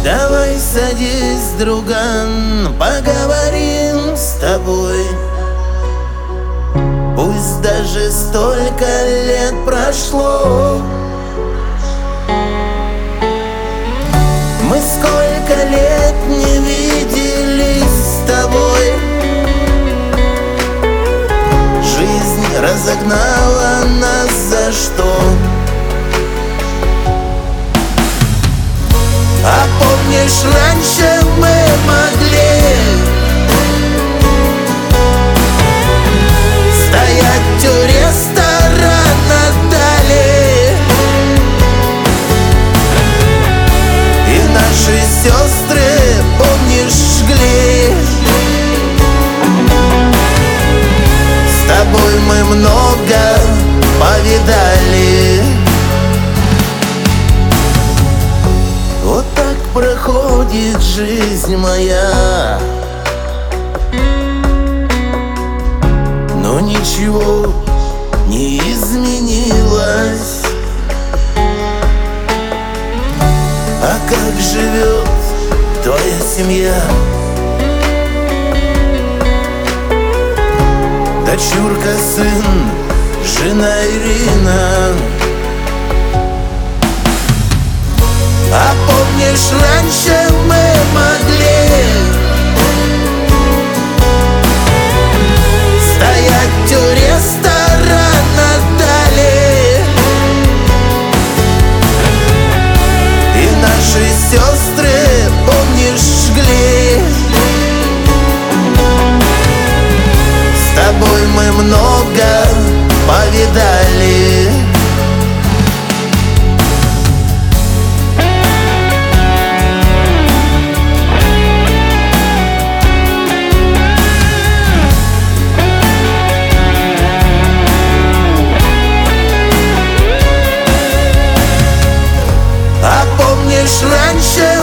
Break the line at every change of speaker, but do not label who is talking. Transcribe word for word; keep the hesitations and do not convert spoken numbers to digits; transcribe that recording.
Давай садись, друган, поговорим с тобой. Пусть даже столько лет прошло, мы сколько лет не виделись с тобой. Жизнь разогнала нас за что? А помнишь, раньше мы могли стоять у ресторана дали, и наши сестры, помнишь, жгли. С тобой мы много повидали. Вот так проходит жизнь моя, но ничего не изменилось. А как живет твоя семья? Дочурка, сын, жена Ирина. А помнишь, раньше мы могли стоять у ресторана дали, и наши сестры, помнишь, жгли. С тобой мы много повидали. Раньше